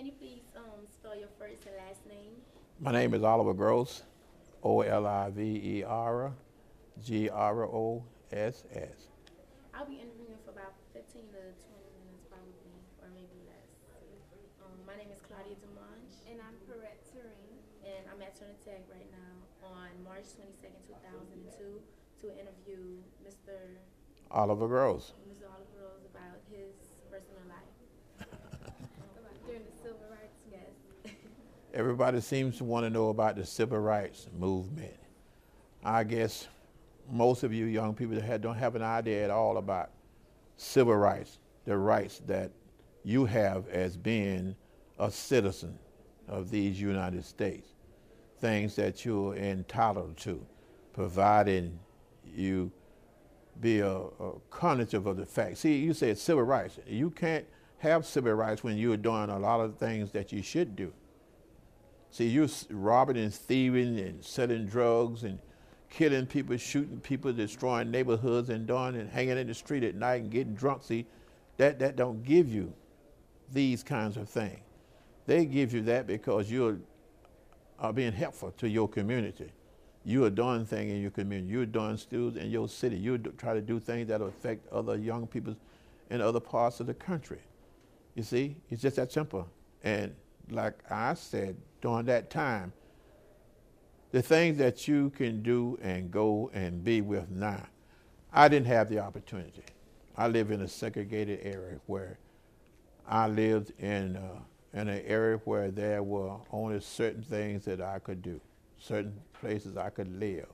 Can you please spell your first and last name? My name is Oliver Gross, Oliver Gross. I'll be interviewing for about 15 to 20 minutes probably, or maybe less. My name is Claudia Demange, And I'm Perrette Turing. and I'm at Turner Tech right now on March 22nd, 2002 to interview Oliver Gross. Mr. Oliver Rose about his personal life. During the civil rights Yes. Everybody seems to want to know about the civil rights movement. I guess most of you young people don't have an idea at all about civil rights, the rights that you have as being a citizen of these United States, things that you're entitled to, providing you be a cognitive of the fact. See, you said civil rights. You can't have civil rights when you're doing a lot of things that you should do. See, you're robbing and thieving and selling drugs and killing people, shooting people, destroying neighborhoods and hanging in the street at night and getting drunk. See, that don't give you these kinds of things. They give you that because you are being helpful to your community. You are doing things in your community. You're doing stuff in your city. You try to do things that will affect other young people in other parts of the country. You see, it's just that simple. And like I said, during that time, the things that you can do and go and be with now, I didn't have the opportunity. I live in a segregated area where I lived in an area where there were only certain things that I could do, certain places I could live,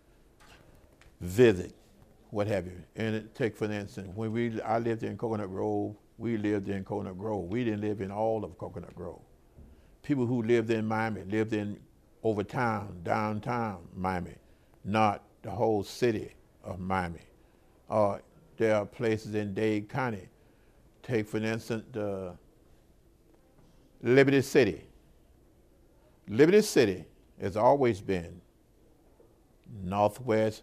visit, what have you. And take, for instance, when I lived in Coconut Grove, we lived in Coconut Grove. We didn't live in all of Coconut Grove. People who lived in Miami lived in over town, downtown Miami, not the whole city of Miami. There are places in Dade County. Take, for instance, Liberty City. Liberty City has always been Northwest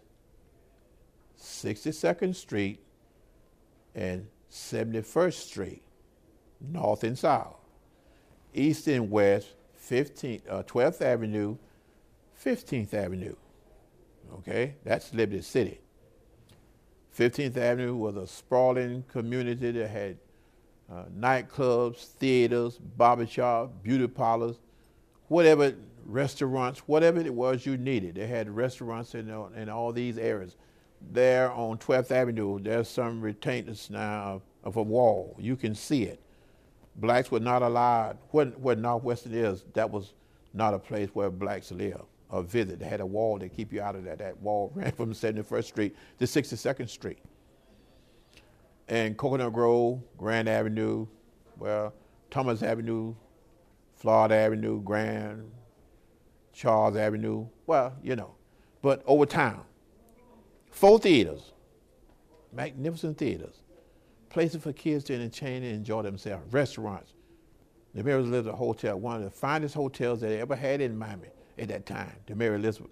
62nd Street and 71st Street, north and south. East and west, 12th Avenue, 15th Avenue. Okay, that's Liberty City. 15th Avenue was a sprawling community that had nightclubs, theaters, barbershops, beauty parlors, whatever, restaurants, whatever it was you needed. They had restaurants in all these areas. There on 12th Avenue, there's some retainers now of a wall. You can see it. Blacks were not allowed, where Northwestern is, that was not a place where blacks live or visit. They had a wall to keep you out of that. That wall ran from 71st Street to 62nd Street. And Coconut Grove, Grand Avenue, Thomas Avenue, Florida Avenue, Grand, Charles Avenue, but over town. 4 theaters, magnificent theaters, places for kids to entertain and enjoy themselves, restaurants. The Mary Elizabeth Hotel, one of the finest hotels that they ever had in Miami at that time, the Mary Elizabeth.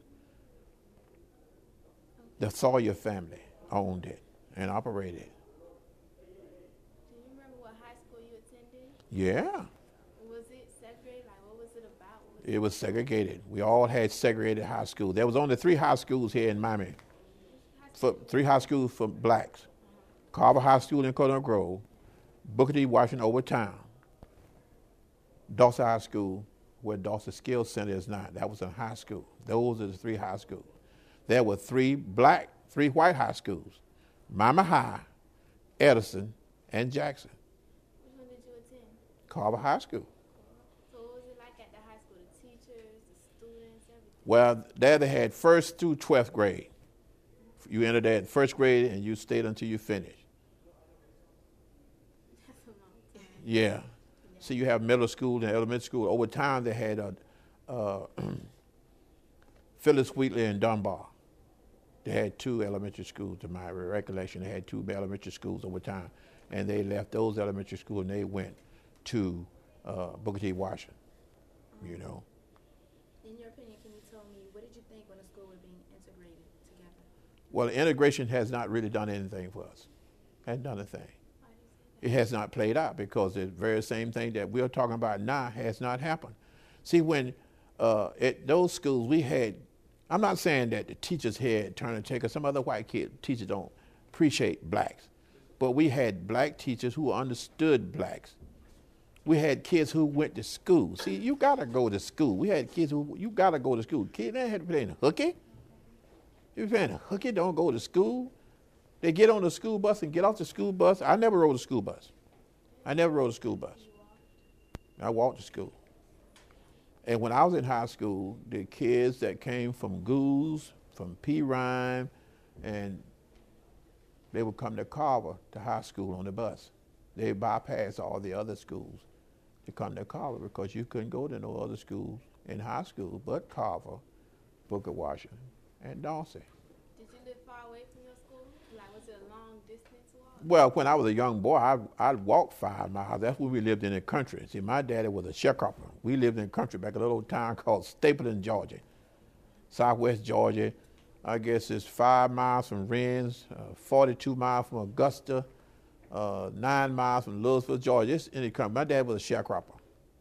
The Sawyer family owned it and operated it. Do you remember what high school you attended? Yeah. Was it segregated? Like, what was it about? It was segregated. We all had segregated high schools. There was only 3 high schools here in Miami. 3 high schools for blacks. Carver High School in Coconut Grove, Booker T. Washington over town, Dawson High School, where Dawson Skills Center is now. That was a high school. Those are the 3 high schools. There were 3 white high schools, Miami High, Edison, and Jackson. Which one did you attend? Carver High School. So what was it like at the high school? The teachers, the students, everything? Well, there they had 1st through 12th grade. You entered there in 1st grade and you stayed until you finished. That's a long time. Yeah. So you have middle school and elementary school. Over time, they had Phyllis Wheatley and Dunbar. They had 2 elementary schools, to my recollection. They had 2 elementary schools over time. And they left those elementary schools and they went to Booker T. Washington, In your opinion, can you tell me, what did you think when the school was being integrated together? Well, integration has not really done anything for us. Hasn't done a thing. Why do you say It has not played out because the very same thing that we're talking about now has not happened. See, when at those schools we had, I'm not saying that the teachers had Turner Tech or some other white teachers don't appreciate blacks, but we had black teachers who understood blacks. We had kids who went to school. See, you gotta go to school. We had kids who, you gotta go to school. Kids, they had to play in a hooky. You playing a hooky, don't go to school. They get on the school bus and get off the school bus. I never rode a school bus. I walked to school. And when I was in high school, the kids that came from Goose, from P. Rhyme, and they would come to Carver to high school on the bus. They bypassed all the other schools to come to Carver because you couldn't go to no other schools in high school but Carver, Booker Washington, and Dawson. Did you live far away from your school? Like, was it a long distance walk? Well, when I was a young boy, I'd walk 5 miles. That's when we lived in the country. See, my daddy was a sharecropper. We lived in the country back in a little town called Stapleton, Georgia, southwest Georgia. I guess it's 5 miles from Rennes, 42 miles from Augusta, 9 miles from Louisville, Georgia. It's in the country. My dad was a sharecropper.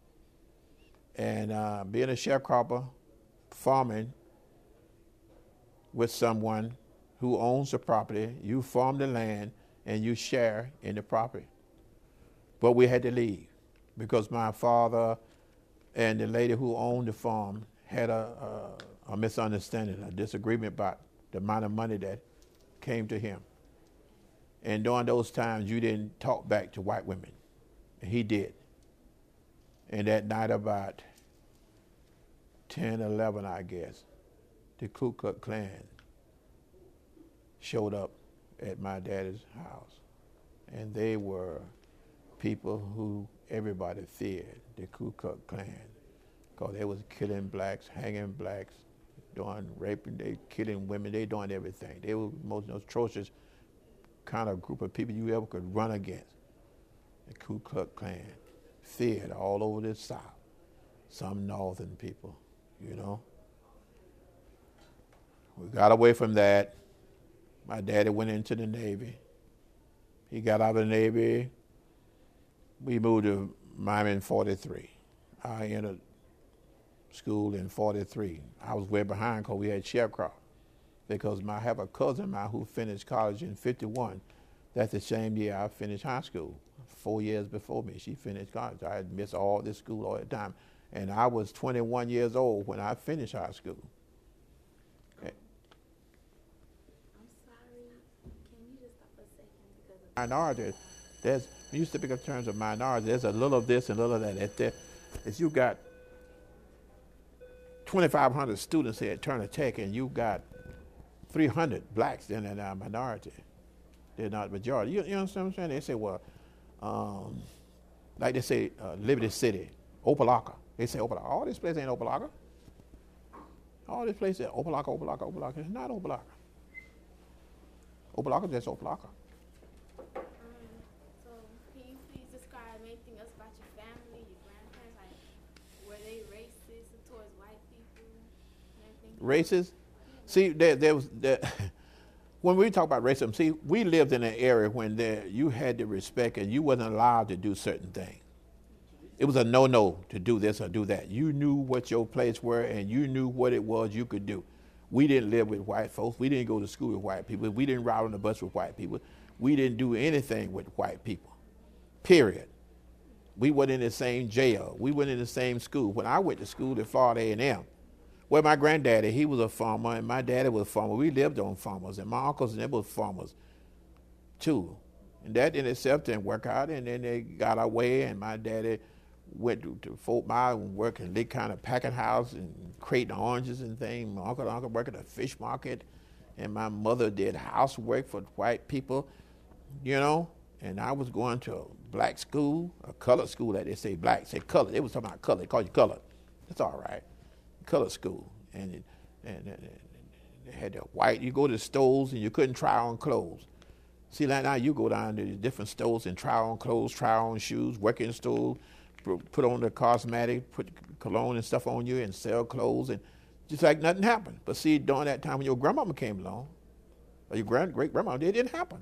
And being a sharecropper, farming with someone who owns the property, you farm the land, and you share in the property. But we had to leave because my father and the lady who owned the farm had a misunderstanding, a disagreement about the amount of money that came to him. And during those times, you didn't talk back to white women. And he did. And that night about 10, 11, I guess, the Ku Klux Klan showed up at my daddy's house. And they were people who everybody feared, the Ku Klux Klan, because they was killing blacks, hanging blacks, doing raping, they killing women, they doing everything. They were the most atrocious kind of group of people you ever could run against. The Ku Klux Klan, feared all over the South, some northern people, you know. We got away from that. My daddy went into the Navy. He got out of the Navy. We moved to Miami in 43. I entered school in 43. I was way behind because we had sharecrop. Because I have a cousin of mine who finished college in 51. That's the same year I finished high school. 4 years before me, she finished college. I had missed all this school all the time. And I was 21 years old when I finished high school. Minority, there's, when you speak in terms of minority, there's a little of this and a little of that. If you got 2,500 students here at Turner Tech and you got 300 blacks in that minority, they're not majority. You understand what I'm saying? They say, well, like they say, Liberty City, Opelika. They say Opelika. All this place ain't Opelika. All this place is Opelika. It's not Opelika. Opelika is just Opelika. So can you please describe anything else about your family, your grandparents? Like, were they racist towards white people and everything? Racist? See, there was when we talk about racism, see, we lived in an area when you had to respect and you wasn't allowed to do certain things. It was a no-no to do this or do that. You knew what your place were and you knew what it was you could do. We didn't live with white folks. We didn't go to school with white people. We didn't ride on the bus with white people. We didn't do anything with white people, period. We weren't in the same jail. We weren't in the same school. When I went to school at Florida A&M, well, my granddaddy, he was a farmer, and my daddy was a farmer. We lived on farmers, and my uncles, and they were farmers, too. And that in itself didn't work out, and then they got away, and my daddy went to Fort Myers and worked in Lee County packing house and crating oranges and things. My uncle worked at a fish market, and my mother did housework for white people, you know. And I was going to a black school, a colored school, that they say black, say colored. They was talking about colored. They called you colored. That's all right. Colored school. And they had the white. You go to the stores and you couldn't try on clothes. See, like now you go down to the different stores and try on clothes, try on shoes, work in the store, put on the cosmetic, put cologne and stuff on you and sell clothes, and just like nothing happened. But see, during that time when your grandmama came along, or your great-grandmama, it didn't happen.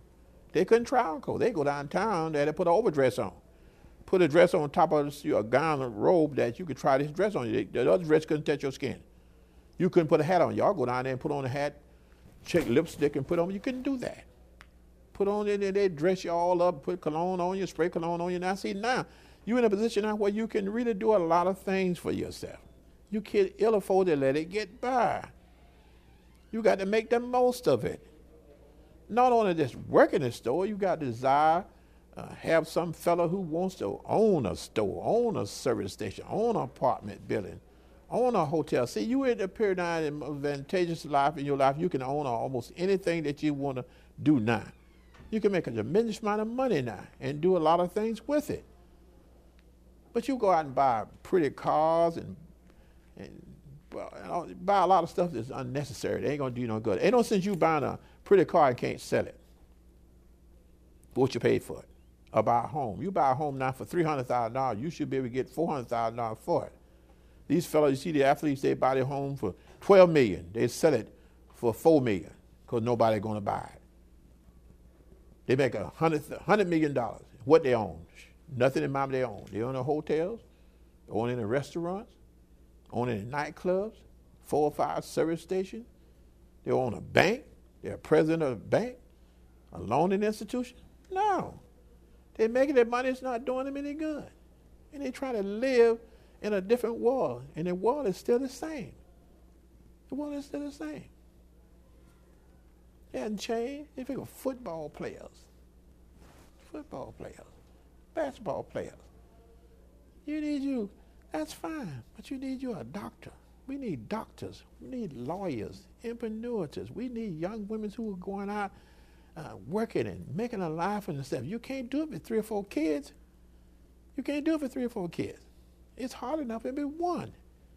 They couldn't try on clothes. They go downtown, they had to put an overdress on. Put a dress on top of a gown or robe that you could try this dress on. The other dress couldn't touch your skin. You couldn't put a hat on. Y'all go down there and put on a hat, check lipstick and put on. You couldn't do that. Put on it and they dress you all up, put cologne on you, spray cologne on you. Now see, now you're in a position now where you can really do a lot of things for yourself. You can't ill afford to let it get by. You got to make the most of it. Not only just work in the store, you got to desire, have some fellow who wants to own a store, own a service station, own an apartment building, own a hotel. See, you at a period now in advantageous life in your life, you can own almost anything that you want to do now. You can make a tremendous amount of money now and do a lot of things with it. But you go out and buy pretty cars and buy a lot of stuff that's unnecessary. They ain't going to do you no good. Ain't no sense you buying a pretty car and can't sell it for what you paid for it. Or buy a home. You buy a home now for $300,000, you should be able to get $400,000 for it. These fellows, you see the athletes, they buy their home for $12 million. They sell it for $4 million because nobody's going to buy it. They make $100 million. What they own? Nothing in mind they own. They own the hotels, they own in the restaurants, own in the nightclubs, 4 or 5 service stations. They own a bank. They're president of a bank, a loaning institution. No. They're making their money. It's not doing them any good. And they try to live in a different world. And the world is still the same. The world is still the same. It hasn't changed. They think of football players, basketball players. That's fine, but you need you a doctor. We need doctors. We need lawyers, entrepreneurs. We need young women who are going out working and making a life for themselves. You can't do it with 3 or 4 kids. You can't do it for 3 or 4 kids. It's hard enough to be one.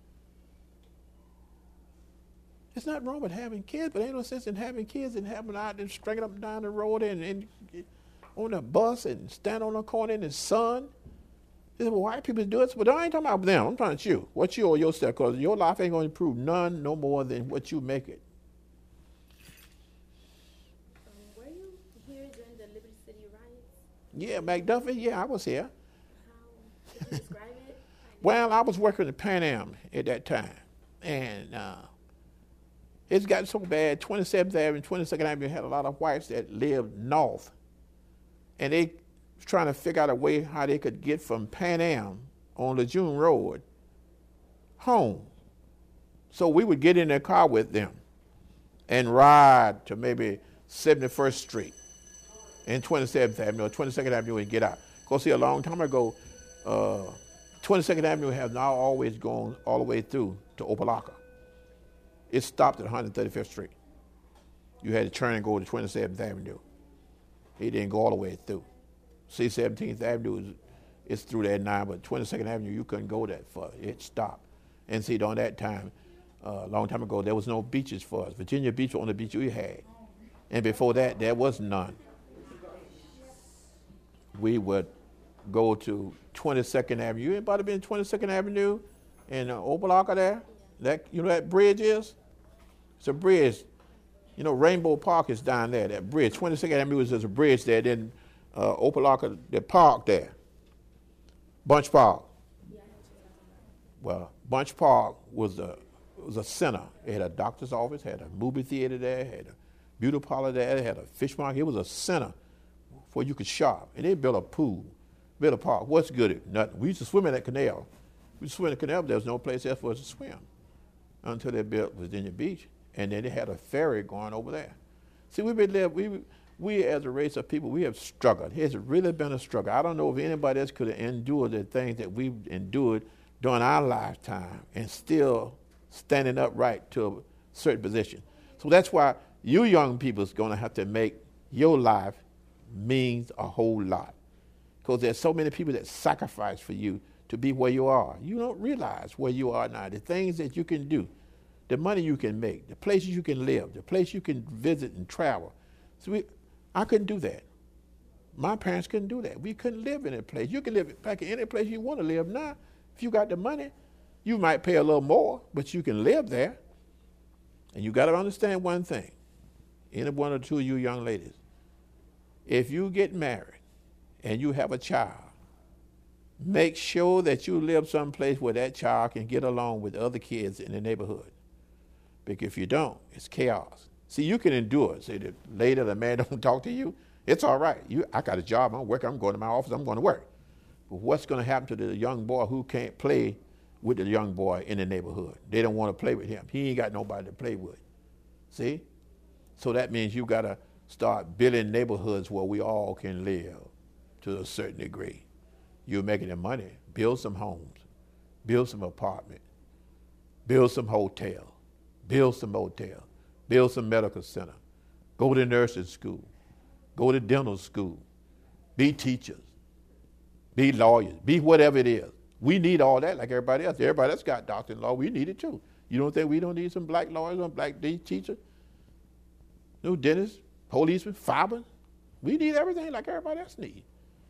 It's not wrong with having kids, but ain't no sense in having kids and having out and stringing up and down the road and on a bus and stand on a corner in the sun. Well, white people do it, but I ain't talking about them. I'm talking about you. What you owe yourself, because your life ain't going to improve none no more than what you make it. Were you here during the Liberty City riots? Yeah, McDuffie, yeah, I was here. How could you describe it? Well, I was working at Pan Am at that time, and it's gotten so bad. 27th Avenue, 22nd Avenue had a lot of whites that lived north, and they was trying to figure out a way how they could get from Pan Am on Lejeune Road home. So we would get in their car with them and ride to maybe 71st Street and 27th Avenue or 22nd Avenue and get out. Because see, a long time ago, 22nd Avenue has now always gone all the way through to Opelika. It stopped at 135th Street. You had to turn and go to 27th Avenue. It didn't go all the way through. See, 17th Avenue is through there now, but 22nd Avenue, you couldn't go that far. It stopped. And see, during that time, a long time ago, there was no beaches for us. Virginia Beach was the only beach we had. And before that, there was none. We would go to 22nd Avenue. Anybody been to 22nd Avenue in Opelika there? That, you know that bridge is? It's a bridge. You know, Rainbow Park is down there, that bridge. 22nd Avenue is a bridge there. Then Opelika, the park there. Bunch Park. Well, Bunch Park was a center. It had a doctor's office, had a movie theater there, had a beauty parlor there, it had a fish market. It was a center where you could shop. And they built a pool, built a park. What's good at nothing? We used to swim in that canal. We used to swim in the canal, but there was no place else for us to swim until they built Virginia Beach. And then they had a ferry going over there. See, we as a race of people, we have struggled. It's really been a struggle. I don't know if anybody else could have endured the things that we've endured during our lifetime and still standing upright to a certain position. So that's why you young people is going to have to make your life means a whole lot. Because there's so many people that sacrifice for you to be where you are. You don't realize where you are now, the things that you can do, the money you can make, the places you can live, the place you can visit and travel. So I couldn't do that. My parents couldn't do that. We couldn't live in a place. You can live back in any place you want to live now. If you got the money, you might pay a little more, but you can live there. And you got to understand one thing. Any one or two of you young ladies, if you get married and you have a child, make sure that you live someplace where that child can get along with other kids in the neighborhood. Because if you don't, it's chaos. See, you can endure it. Say the later the man don't talk to you, it's all right. I got a job, I'm working, I'm going to my office, I'm going to work. But what's going to happen to the young boy who can't play with the young boy in the neighborhood? They don't want to play with him. He ain't got nobody to play with. See? So that means you got to start building neighborhoods where we all can live to a certain degree. You're making the money. Build some homes. Build some apartments. Build some hotels. Build some motels. Build some medical center. Go to nursing school. Go to dental school. Be teachers. Be lawyers. Be whatever it is. We need all that like everybody else. Everybody else got doctor in law. We need it too. You don't think we don't need some black lawyers or black teachers? No dentists, policemen, firemen. We need everything like everybody else needs.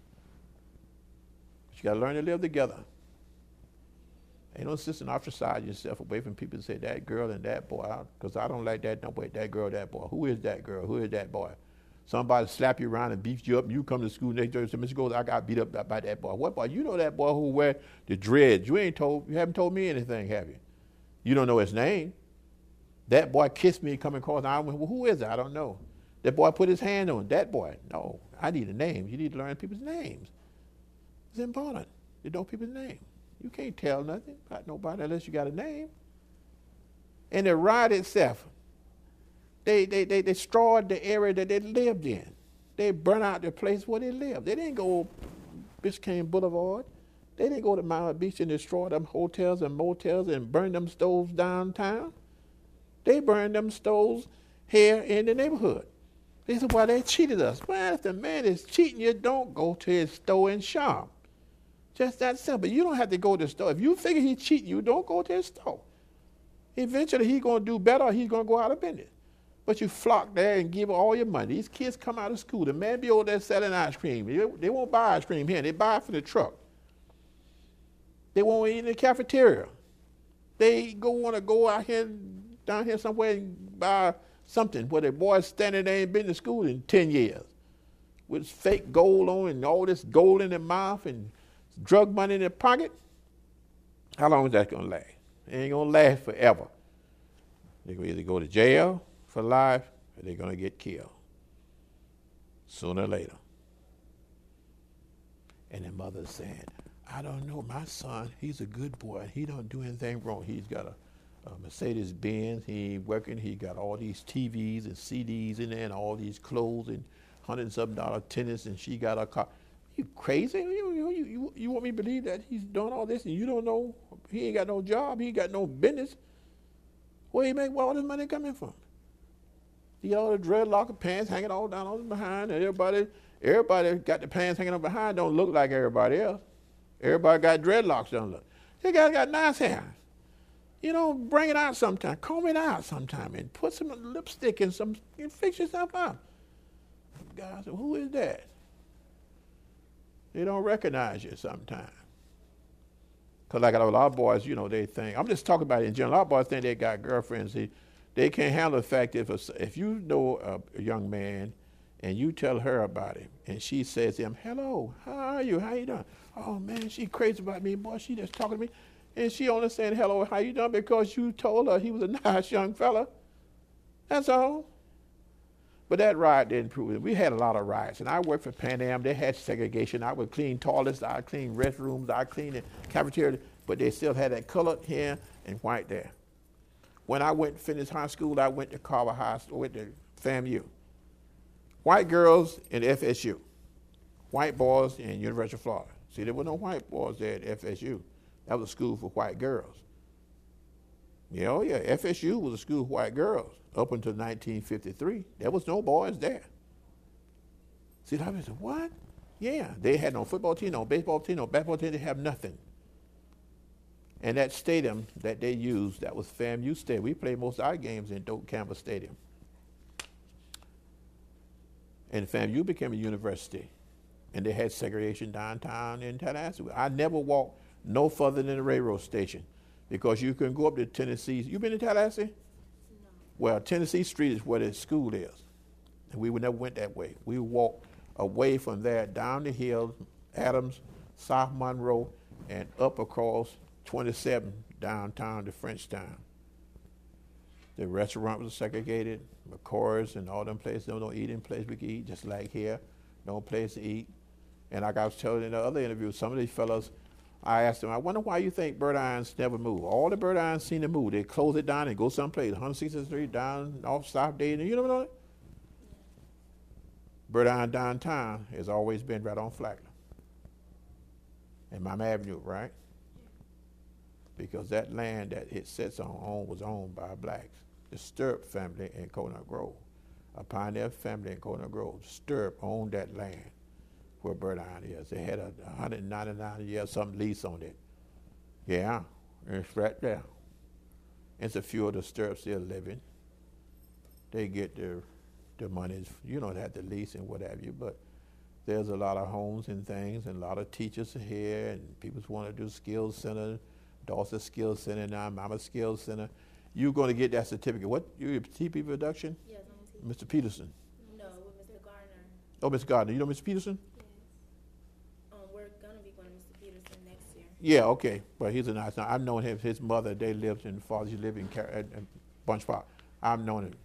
You got to learn to live together. Ain't no sense in ostracizing yourself away from people and say that girl and that boy, because I don't like that, no way, that girl, that boy. Who is that girl? Who is that boy? Somebody slap you around and beat you up, and you come to school next day and say, Mr. Gold, I got beat up by that boy. What boy? You know that boy who wear the dreads. You haven't told me anything, have you? You don't know his name. That boy kissed me coming across, and I went, well, who is it? I don't know. That boy put his hand on that boy. No, I need a name. You need to learn people's names. It's important to know people's names. You can't tell nothing about nobody unless you got a name. And the riot itself, they destroyed the area that they lived in. They burnt out the place where they lived. They didn't go Biscayne Boulevard. They didn't go to Mount Beach and destroy them hotels and motels and burn them stoves downtown. They burned them stoves here in the neighborhood. They said, well, they cheated us. Well, if the man is cheating you, don't go to his store and shop. Just that simple. You don't have to go to the store. If you figure he's cheating you, don't go to his store. Eventually, he's going to do better or he's going to go out of business. But you flock there and give all your money. These kids come out of school. The man be over there selling ice cream. They won't buy ice cream here. They buy it from the truck. They won't eat in the cafeteria. They want to go out here, down here somewhere and buy something where the boys standing there ain't been to school in 10 years with fake gold on and all this gold in their mouth and drug money in their pocket. How long is that going to last? It ain't going to last forever. They're going to either go to jail for life or they're going to get killed sooner or later. And the mother's saying, I don't know, my son, he's a good boy. He don't do anything wrong. He's got a Mercedes-Benz. He working. He got all these TVs and CDs in there and all these clothes and $100-something tennis, and she got a car. You crazy? You want me to believe that he's doing all this and you don't know? He ain't got no job. He ain't got no business. Where he make all this money coming from? He got all the dreadlock pants hanging all down on behind, and everybody got the pants hanging on behind don't look like everybody else. Everybody got dreadlocks don't look. This guy got nice hair. You know, bring it out sometime. Comb it out sometime and put some lipstick and fix yourself up. Guys, who is that? They don't recognize you sometimes. Because like a lot of boys, you know, they think, I'm just talking about it in general, a lot of boys think they got girlfriends. They can't handle the fact if you know a young man and you tell her about him and she says to him, hello, how are you? How you doing? Oh, man, she crazy about me, boy. She just talking to me. And she only saying, hello, how you doing? Because you told her he was a nice young fella. That's all. But that riot didn't prove it. We had a lot of riots. And I worked for Pan Am. They had segregation. I would clean toilets. I would clean restrooms. I would clean the cafeteria. But they still had that colored here and white there. When I went to finish high school, I went to Carver High School, went to FAMU. White girls in FSU. White boys in University of Florida. See, there were no white boys there at FSU. That was a school for white girls. Yeah, oh yeah, FSU was a school for white girls up until 1953. There was no boys there. See, I said, what? Yeah, they had no football team, no baseball team, no basketball team. They have nothing. And that stadium that they used, that was FAMU Stadium. We played most of our games in Doak Campbell Stadium. And FAMU became a university. And they had segregation downtown in Tallahassee. I never walked no further than the railroad station because you can go up to Tennessee. You been to Tallahassee? No. Well, Tennessee Street is where the school is. And we never went that way. We walked away from there, down the hill, Adams, South Monroe, and up across 27 downtown to Frenchtown. The restaurant was segregated, McCoy's and all them places. No eating place we could eat, just like here, no place to eat. And like I was telling in the other interview, some of these fellas, I asked them, I wonder why you think Bird Irons never move. All the Bird Irons seem to move. They close it down and go someplace, 160th Street, down off South Dayton. You know what? Bird Iron downtown has always been right on Flagler and Mama Avenue, right? Because that land that it sits on was owned by blacks. The Stirrup family in Coconut Grove, a pioneer family in Coconut Grove. Stirrup owned that land where Bird Iron is. They had a 199 year something lease on it. Yeah, it's right there. It's a few of the Stirrups still living. They get the money, you don't have the lease and what have you, but there's a lot of homes and things, and a lot of teachers are here, and people want to do skills center, Dawson Skills Center now, Mama Skills Center. You're going to get that certificate. What, you TP production? Yes, I'm a teacher. Mr. Peterson. No, with Mr. Gardner. Oh, Mr. Gardner. You know Mr. Peterson? Yes. We're gonna be going to Mr. Peterson next year. Yeah, okay. But he's a nice guy. I've known him. His mother, they lived in father. She lived in Bunch Park. I've known him.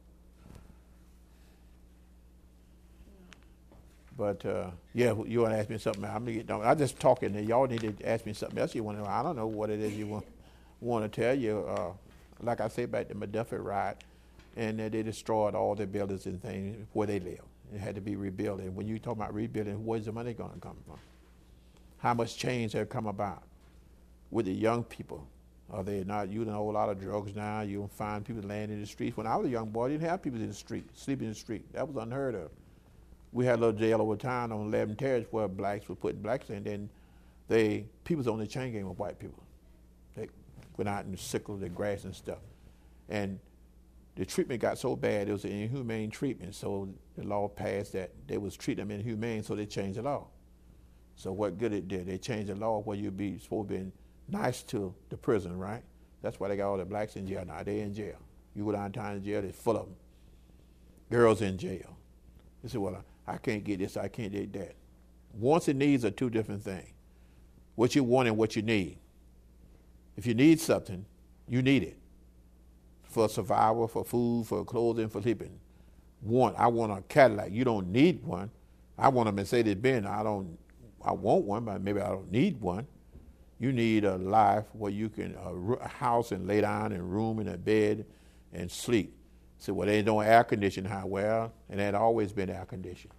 But yeah, you want to ask me something? I'm gonna get done. I'm just talking. And y'all need to ask me something else. You want to know? I don't know what it is you want to tell you. Like I say, back to Maduffy riot, and they destroyed all the buildings and things where they live. It had to be rebuilt. And when you talk about rebuilding, where's the money going to come from? How much change have come about with the young people? Are they not using a whole lot of drugs now? You don't find people laying in the streets. When I was a young boy, you didn't have people in the street, sleeping in the street. That was unheard of. We had a little jail over town on 11 Terrace where blacks were putting blacks in. Then people was on the chain game with white people. They went out and sickled the grass and stuff. And the treatment got so bad, it was an inhumane treatment. So the law passed that they was treating them inhumane, so they changed the law. So what good it did, they changed the law where you'd be supposed to be nice to the prison, right? That's why they got all the blacks in jail now. They in jail. You go downtown in jail, they're full of them. Girls in jail. They say, well, I can't get this, I can't get that. Wants and needs are two different things. What you want and what you need. If you need something, you need it. For survival, for food, for clothing, for sleeping. I want a Cadillac. You don't need one. I want a Mercedes-Benz. I want one, but maybe I don't need one. You need a life where you can, a house and lay down and room and a bed and sleep. So, well, there's no air conditioning how well, and it had always been air conditioned.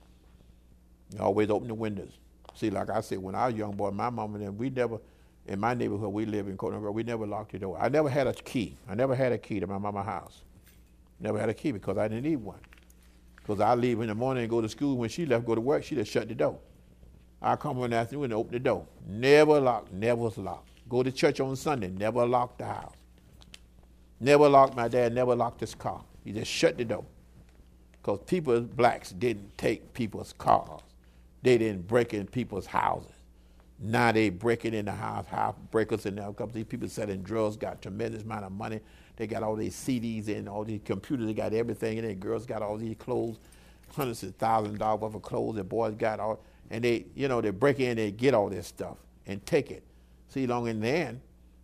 You always open the windows. See, like I said, when I was a young boy, my mom and them, we never, in my neighborhood, we live in Coconut Grove, we never locked the door. I never had a key. I never had a key to my mama's house. Never had a key because I didn't need one. Because I leave in the morning and go to school. When she left, go to work, she just shut the door. I come in the afternoon and open the door. Never locked, never was locked. Go to church on Sunday, never locked the house. Never locked, my dad never locked his car. He just shut the door. Because people, blacks, didn't take people's cars. They didn't break in people's houses. Now they breaking in the house breakers in there. A couple of these people selling drugs, got tremendous amount of money. They got all these CDs and all these computers, they got everything in there. Girls got all these clothes, hundreds of thousands of dollars worth of clothes. The boys got all, and they break in, they get all this stuff and take it. See, long in the end,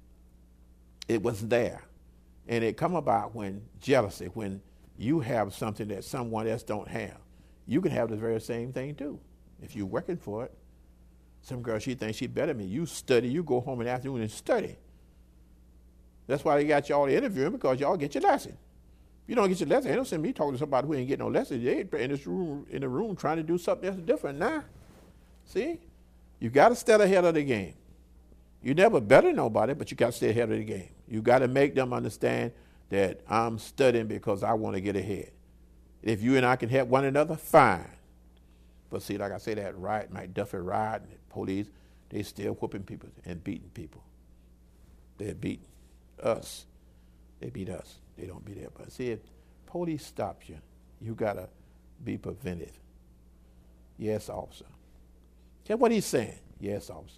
it was there. And it come about when jealousy, when you have something that someone else don't have. You can have the very same thing too, if you're working for it. Some girl, she thinks she better than me. You study, you go home in the afternoon and study. That's why they got y'all interviewing, because y'all get your lesson. If you don't get your lesson, they don't send me talking to somebody who ain't getting no lesson. They in the room trying to do something else different now. See? You got to stay ahead of the game. You never better than nobody, but you got to stay ahead of the game. You got to make them understand that I'm studying because I want to get ahead. If you and I can help one another, fine. But see, like I say, that riot, McDuffie riot, and the police, they still whooping people and beating people. They're beating us. They beat us. They don't beat everybody. See, if police stops you, you got to be preventive. Yes, officer. Get what he's saying. Yes, officer.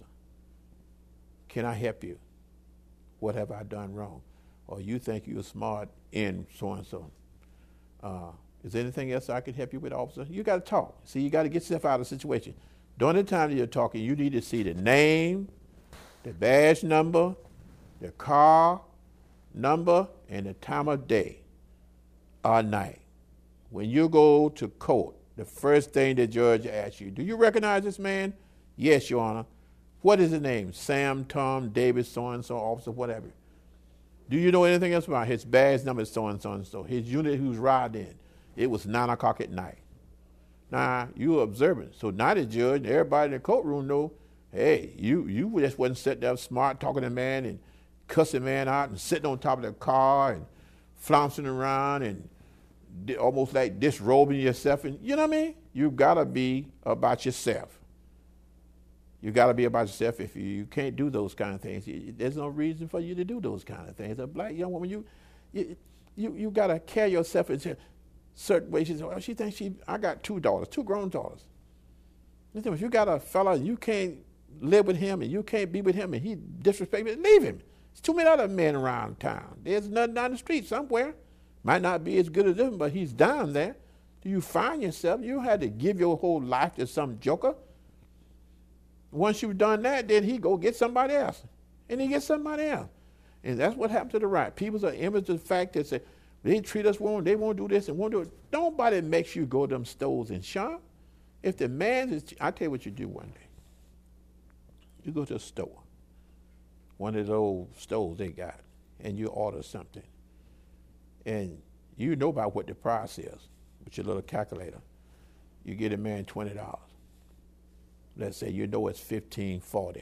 Can I help you? What have I done wrong? Or you think you're smart in so-and-so. Is there anything else I can help you with, officer? You got to talk. See, you got to get yourself out of the situation. During the time that you're talking, you need to see the name, the badge number, the car number, and the time of day or night. When you go to court, the first thing the judge asks you, do you recognize this man? Yes, Your Honor. What is his name? Sam, Tom, David, so-and-so, officer, whatever. Do you know anything else about his badge number is so-and-so and so? His unit he was riding in, it was 9 o'clock at night. Now, you observant. So now the judge and everybody in the courtroom know, hey, you just wasn't sitting there smart talking to the man and cussing the man out and sitting on top of the car and flouncing around and almost like disrobing yourself. And you know what I mean? You got to be about yourself. You got to be about yourself. If you can't do those kind of things, there's no reason for you to do those kind of things. A black young woman, you got to carry yourself in certain ways. She says, well, she thinks I got 2 daughters, 2 grown daughters. Listen, if you got a fella and you can't live with him and you can't be with him and he disrespects you, leave him. There's too many other men around town. There's nothing down the street somewhere. Might not be as good as him, but he's down there. Do you find yourself, you had to give your whole life to some joker? Once you've done that, then he go get somebody else. And he gets somebody else. And that's what happened to the right. People are image of the fact that say, they treat us wrong, they won't do this and won't do it. Nobody makes you go to them stores and shop. If the man is, I'll tell you what you do one day. You go to a store, one of those stores they got, and you order something. And you know about what the price is with your little calculator. You get a man $20. Let's say you know it's $15.40.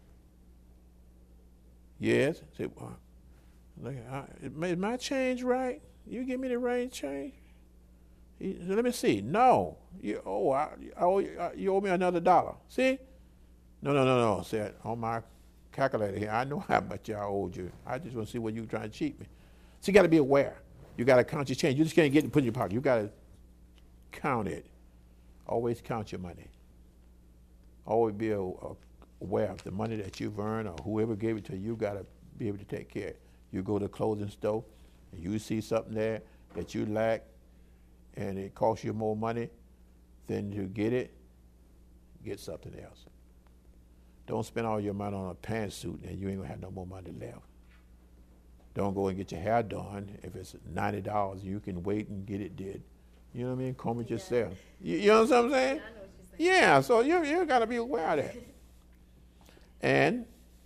Yes? Say, well, is my change right? You give me the right change? He said, let me see. No. You owe me another $1. See? No. Said on my calculator here, I know how much I owed you. I just want to see what you're trying to cheat me. So you got to be aware. You got to count your change. You just can't get it and put it in your pocket. You got to count it. Always count your money. Always be aware of the money that you've earned or whoever gave it to you. You got to be able to take care of it. You go to the clothing store and you see something there that you lack and it costs you more money than to get something else. Don't spend all your money on a pantsuit and you ain't gonna have no more money left. Don't go and get your hair done. If it's $90, you can wait and get it did. You know what I mean? Comb it yourself. You know what I'm saying? Yeah, I know what you're saying. Yeah, so you got to be aware of that. And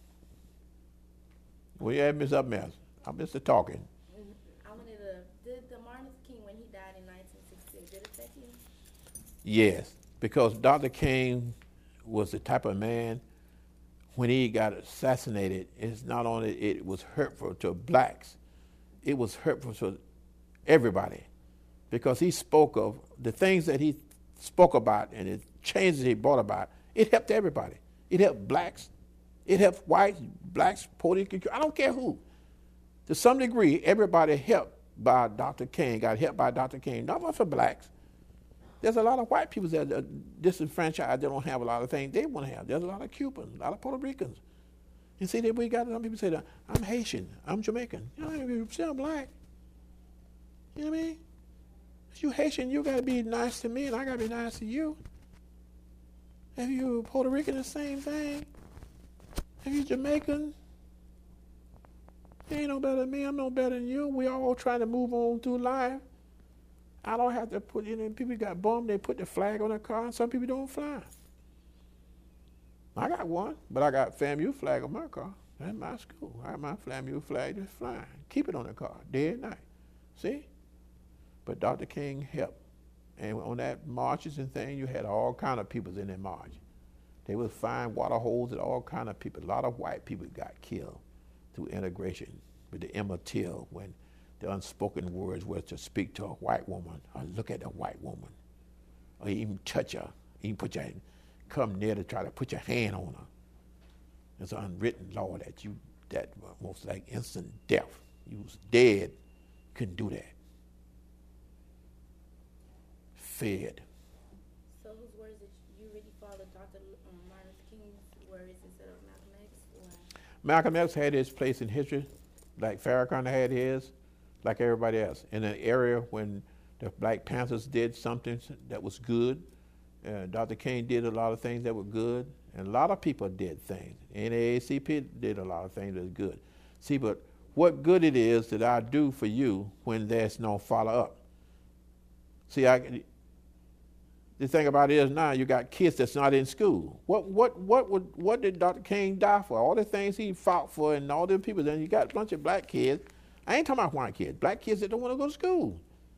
we had Miss Upmess. I'm Mr. Talking. I wanted to, did the Martin Luther King, when he died in 1968, did it affect you? Yes, because Dr. King was the type of man, when he got assassinated, it's not only it was hurtful to blacks, it was hurtful to everybody, because he spoke of the things that he spoke about and the changes he brought about. It helped everybody. It helped blacks. It helped whites, blacks, Puerto Rican. I don't care who. To some degree, everybody helped by Dr. King, got helped by Dr. King. Not for blacks. There's a lot of white people that are disenfranchised. They don't have a lot of things they want to have. There's a lot of Cubans, a lot of Puerto Ricans. You see, that we got some people say that I'm Haitian, I'm Jamaican. You know, if you say I'm black, you know what I mean? If you Haitian, you got to be nice to me, and I got to be nice to you. If you Puerto Rican, the same thing. If you Jamaican, you ain't no better than me. I'm no better than you. We all trying to move on through life. I don't have to put, people got bombed, they put the flag on their car, and some people don't fly. I got one, but I got FAMU flag on my car. That's my school. I have my FAMU flag just flying. Keep it on the car, day and night. See? But Dr. King helped. And on that marches and things, you had all kind of people in that march. They would find water holes and all kind of people. A lot of white people got killed through integration with the Emmett Till, when the unspoken words were to speak to a white woman or look at a white woman or even touch her, even come near to try to put your hand on her. There's an unwritten law that most like instant death. You was dead, couldn't do that. Fed. So whose words did you really follow, Dr. Martin Luther King's words instead of Malcolm X? Or? Malcolm X had his place in history, like Farrakhan had his, like everybody else. In an area when The Black Panthers did something that was good. Dr. King did a lot of things that were good. And a lot of people did things. NAACP did a lot of things that was good. See, but what good it is that I do for you when there's no follow-up. See, the thing about it is now you got kids that's not in school. What did Dr. King die for? All the things he fought for and all them people. Then you got a bunch of black kids. I ain't talking about white kids. Black kids that don't want to go to school.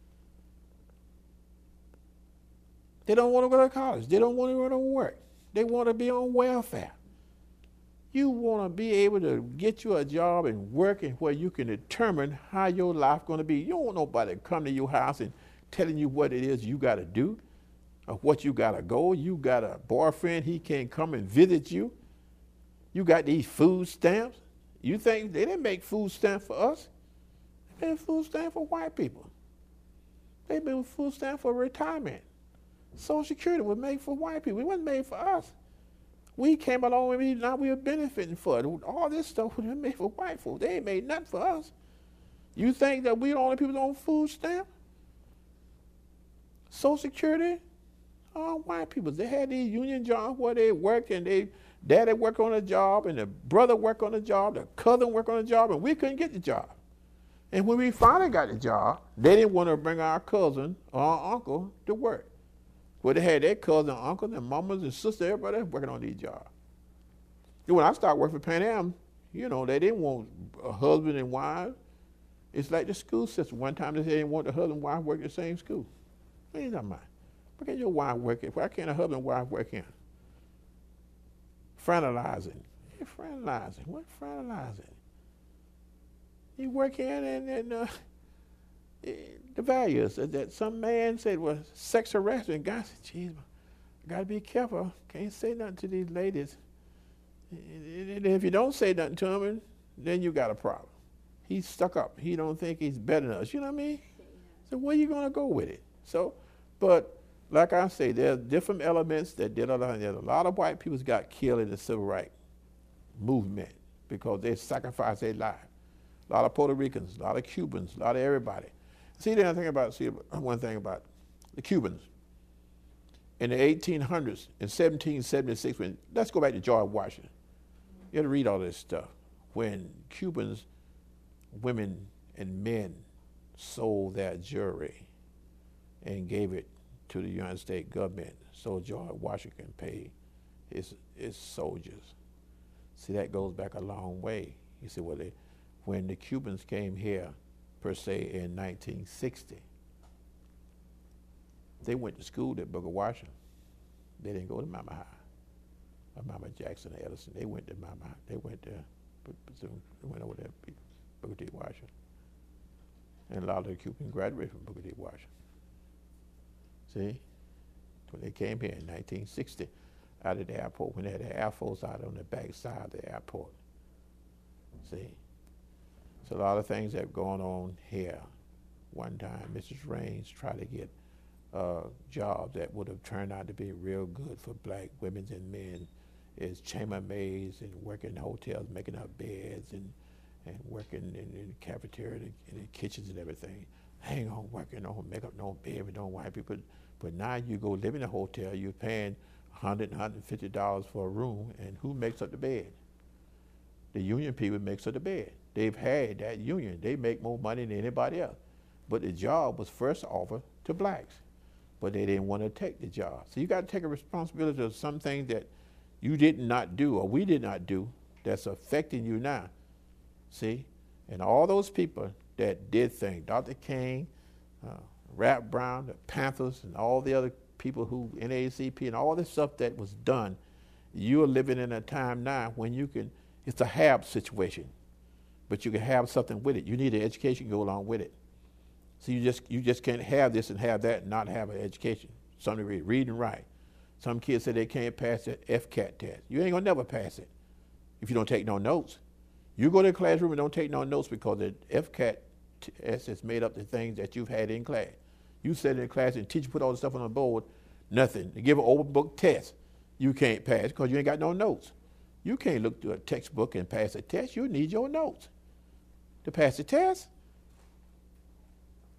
They don't want to go to college. They don't want to go to work. They want to be on welfare. You want to be able to get you a job and work and where you can determine how your life going to be. You don't want nobody to come to your house and telling you what it is you got to do or what you got to go. You got a boyfriend, he can't come and visit you. You got these food stamps. You think they didn't make food stamps for us? They made food stamps for white people. They made food stamps for retirement. Social Security was made for white people. It wasn't made for us. We came along and now we are benefiting for it. All this stuff was made for white folks. They ain't made nothing for us. You think that we the only people on food stamp? Social Security? All white people. They had these union jobs where they worked and they daddy worked on a job and the brother worked on a job, the cousin worked on a job, and we couldn't get the job. And when we finally got the job, they didn't want to bring our cousin or our uncle to work. Well, they had their cousins, uncles, and mamas and sisters, everybody else working on these jobs. And when I started working for Pan Am, you know, they didn't want a husband and wife. It's like the school system. One time they said they didn't want the husband and wife working in the same school. What are you talking about? Why can't your wife work in? Why can't a husband and wife work in? Fraternizing. Yeah, fraternizing. What fraternizing? You work in and the values that some man said was sex harassment. God said, geez, I got to be careful. Can't say nothing to these ladies. And if you don't say nothing to them, then you got a problem. He's stuck up. He don't think he's better than us. You know what I mean? So where you going to go with it? So, but like I say, there's different elements that did a lot. There's a lot of white people got killed in the civil rights movement because they sacrificed their life. A lot of Puerto Ricans, a lot of Cubans, a lot of everybody. One thing about the Cubans. In the 1800s, in 1776, let's go back to George Washington. You have to read all this stuff. When Cubans, women and men sold their jewelry and gave it to the United States government so George Washington paid his soldiers. See, that goes back a long way. You see, when the Cubans came here, per se, in 1960, they went to school at Booker Washington. They didn't go to Mama High or Mama Jackson or Edison. They went to Mama High. They went over there to Booker T. Washington. And a lot of the Cubans graduated from Booker T. Washington. See? When they came here in 1960 out of the airport, when they had the Air Force out on the back side of the airport. See? So a lot of things that have gone on here. One time, Mrs. Raines tried to get jobs that would have turned out to be real good for black women and men as chambermaids and working in hotels, making up beds and working in the cafeteria and the kitchens and everything. Hang on, working on make up no bed with no white people. But now you go live in a hotel, you're paying $100, $150 for a room, and who makes up the bed? The union people makes up the bed. They've had that union. They make more money than anybody else. But the job was first offered to blacks, but they didn't want to take the job. So you got to take a responsibility of some things that you did not do or we did not do that's affecting you now. See? And all those people that did things, Dr. King, Rap Brown, the Panthers, and all the other people who, NAACP, and all this stuff that was done, you're living in a time now when you can, it's a have situation, but you can have something with it. You need an education to go along with it. So you just can't have this and have that and not have an education. Something to read and write. Some kids say they can't pass the FCAT test. You ain't gonna never pass it if you don't take no notes. You go to the classroom and don't take no notes because the FCAT test is made up the things that you've had in class. You sit in the class and teacher put all the stuff on the board, nothing. They give an open book test. You can't pass because you ain't got no notes. You can't look through a textbook and pass a test. You need your notes to pass the test.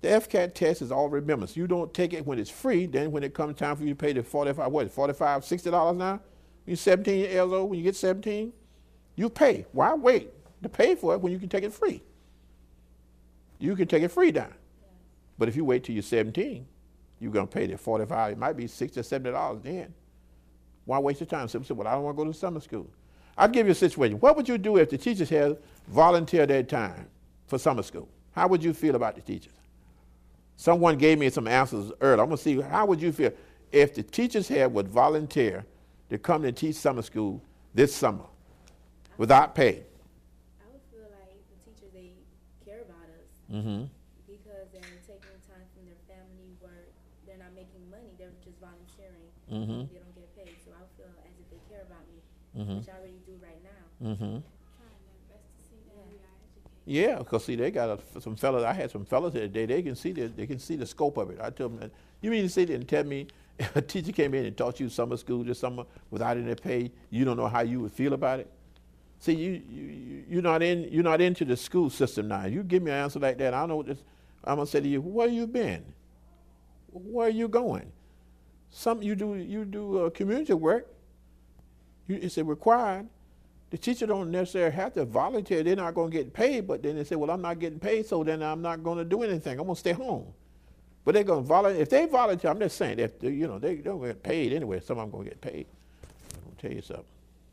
The FCAT test is all remembrance. You don't take it when it's free. Then when it comes time for you to pay the $45, $60 now? You're 17 years old. When you get 17, you pay. Why wait to pay for it when you can take it free? You can take it free now. But if you wait till you're 17, you're going to pay the $45. It might be $60 or $70 then. Why waste your time? Some say, well, I don't want to go to summer school. I'll give you a situation. What would you do if the teachers had volunteered their time for summer school? How would you feel about the teachers? Someone gave me some answers earlier. I'm going to see, how would you feel if the teachers here would volunteer to come and teach summer school this summer without pay? I would feel like the teachers, they care about us Mm-hmm. because they're taking time from their family work. They're not making money. They're just volunteering. Mm-hmm. They don't get paid. So I would feel as if they care about me, Mm-hmm. which I already do right now. Mm-hmm. Trying their best to see that we are educated. Yeah, because see, they got some fellas. I had some fellas today. They can see the scope of it. I told them, you mean to sit there and tell me if a teacher came in and taught you summer school this summer without any pay, you don't know how you would feel about it? See, you're not into the school system now. You give me an answer like that, I know this. I'm gonna say to you, where you been? Where are you going? You do community work. It's required. The teacher don't necessarily have to volunteer. They're not going to get paid, but then they say, well, I'm not getting paid, so then I'm not going to do anything. I'm going to stay home. But they're going to volunteer. If they volunteer, I'm just saying, if they don't get paid anyway. Some of them going to get paid. I'm going to tell you something.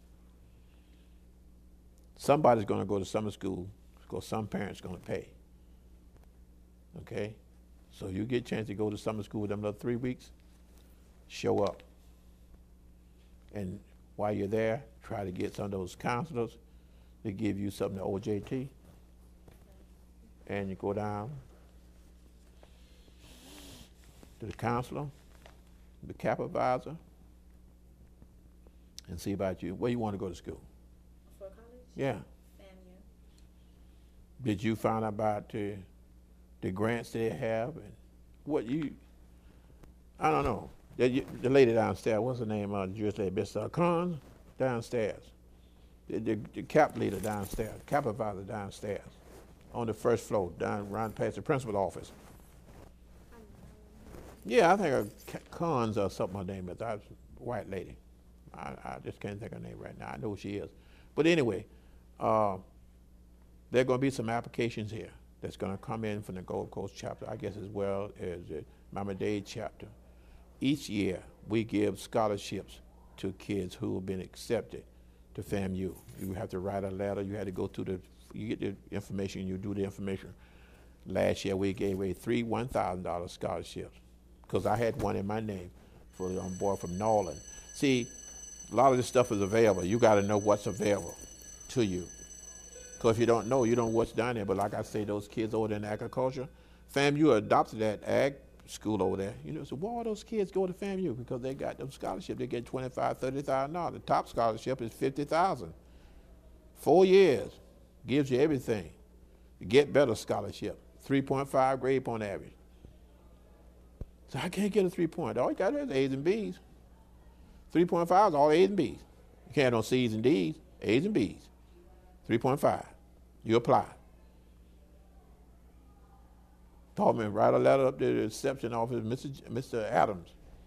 Somebody's going to go to summer school because some parents are going to pay. Okay? So you get a chance to go to summer school with them another 3 weeks, show up. And while you're there, try to get some of those counselors to give you something to OJT. And you go down to the counselor, the CAP advisor, and see about you. Where you want to go to school? For college? Yeah. FAMU. Did you find out about the grants they have and what you? I don't know. The lady downstairs, what's her name? The Jewish lady, Miss Khan, downstairs. The CAP leader downstairs, CAP advisor downstairs, on the first floor, down around past the principal's office. Yeah, I think her Khan's or something her name is. That's a white lady. I just can't think of her name right now. I know who she is. But anyway, there are going to be some applications here that's going to come in from the Gold Coast chapter, I guess, as well as the Miami-Dade chapter. Each year, we give scholarships to kids who have been accepted to FAMU. You have to write a letter. You had to go through you get the information, you do the information. Last year, we gave away three $1,000 scholarships because I had one in my name for a boy from Norland. See, a lot of this stuff is available. You got to know what's available to you. Because if you don't know what's down there. But like I say, those kids over there in agriculture, FAMU adopted that ag school over there. So why all those kids go to FAMU? Because they got them scholarships. They get $25,000, $30,000. The top scholarship is $50,000. 4 years gives you everything. The Get Better scholarship, 3.5 grade point average. So I can't get a 3-point. All you got is A's and B's. 3.5 is all A's and B's. You can't have no C's and D's, A's and B's. 3.5. You apply. Told me, write a letter up to the reception office, Mr. Adams.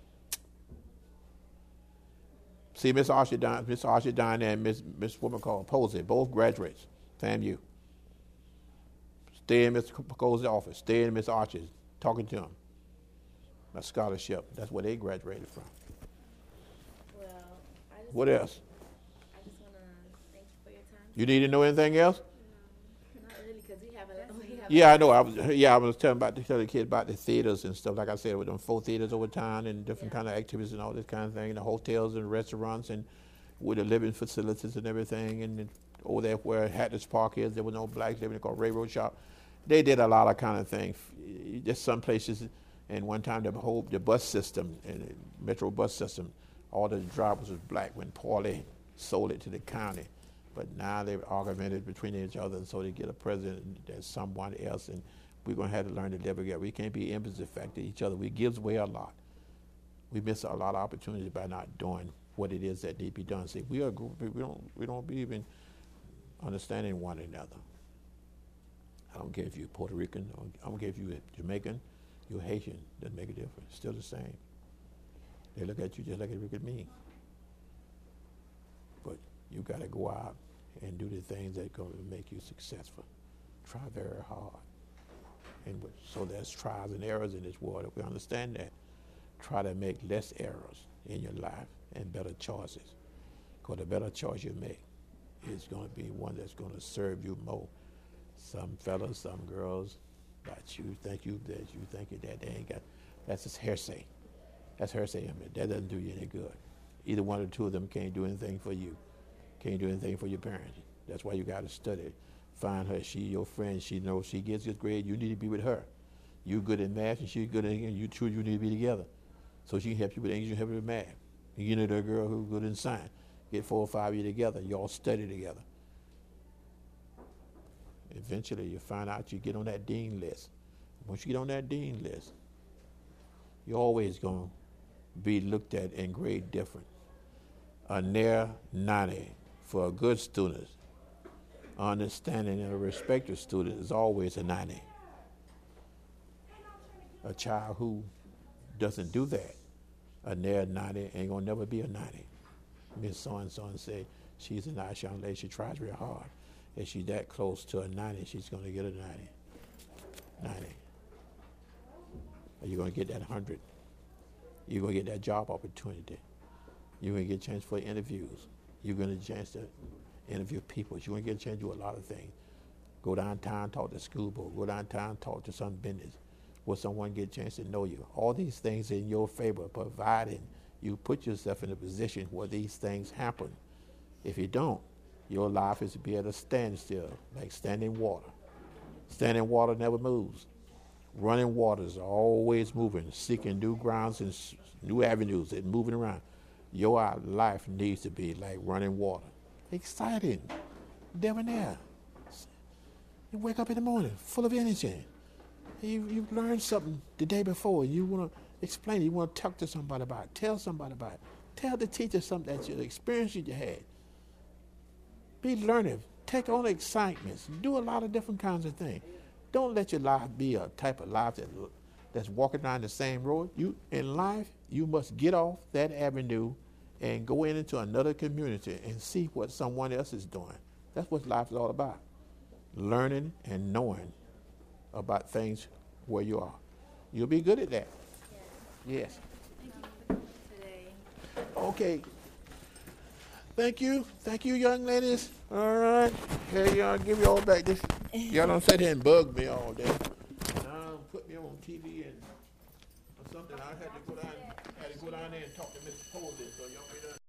See Miss Archie down there and Miss woman called Posey, both graduates, FAMU. Stay in Mr. Posey's office, stay in Miss Archie's, talking to him. A scholarship, that's where they graduated from. Well, What else? I just want to thank you for your time. You need to know anything else? Not really, because we have Yeah, I know. I was telling the kids about the theaters and stuff. Like I said, with them 4 theaters over town and different kind of activities and all this kind of thing. The hotels and restaurants and with the living facilities and everything. And over there where Hatteras Park is, there were no blacks living called Railroad Shop. They did a lot of kind of things. Just some places. And one time the bus system, and Metro bus system, all the drivers was black when Paulie sold it to the county. But now they've argumented between each other, and so they get a president that's someone else, and we're going to have to learn to live together. We can't be empathetic to each other. We give away a lot. We miss a lot of opportunities by not doing what it is that need to be done. See, we are a group, we don't believe in understanding one another. I don't care if you're Puerto Rican, or I don't care if you're Jamaican, you're Haitian, doesn't make a difference. Still the same. They look at you just like they look at me. But you got to go out and do the things that are going to make you successful. Try very hard. And so there's trials and errors in this world. If we understand that, try to make less errors in your life and better choices. Because the better choice you make is going to be one that's going to serve you more. Some fellas, some girls, that you think that they ain't got. That's just hearsay. That's hearsay. I mean, that doesn't do you any good. Either one or two of them can't do anything for you. Can't do anything for your parents. That's why you got to study. Find her. She your friend. She knows she gets good grade. You need to be with her. You good at math and she's good at English. You two, you need to be together. So she can help you with English, you help you with math. You know the girl who's good in science. Get 4 or 5 of you together. You all study together. Eventually, you find out you get on that dean list. Once you get on that dean list, you're always going to be looked at and grade different. A near 90 for a good student, understanding and a respected student is always a 90. A child who doesn't do that, a near 90 ain't going to never be a 90. Miss So-and-so said, she's a nice young lady, she tries real hard. If she's that close to a 90, she's going to get a 90. 90. Are you going to get that 100? You're going to get that job opportunity. You're going to get a chance for interviews. You're going to get a chance to interview people. You're going to get a chance to do a lot of things. Go downtown, talk to school board. Go downtown, talk to some business. Will someone get a chance to know you? All these things in your favor, providing you put yourself in a position where these things happen. If you don't, your life is to be at a standstill, like standing water. Standing water never moves. Running waters are always moving, seeking new grounds and new avenues and moving around. Your life needs to be like running water. Exciting, debonair. You wake up in the morning full of energy. You've learned something the day before. You want to explain it. You want to talk to somebody about it. Tell somebody about it. Tell the teacher something that you experience you had. Be learning. Take on excitements. Do a lot of different kinds of things. Don't let your life be a type of life that's walking down the same road. In life, you must get off that avenue and go into another community and see what someone else is doing. That's what life is all about. Learning and knowing about things where you are. You'll be good at that. Yes. Thank you for coming today. Okay. Thank you. Thank you, young ladies. All right. Hey, y'all, give y'all back this. Y'all don't sit here and bug me all day. Now put me on TV or something. I had to go down there and talk to Mr. Posey, so y'all be done.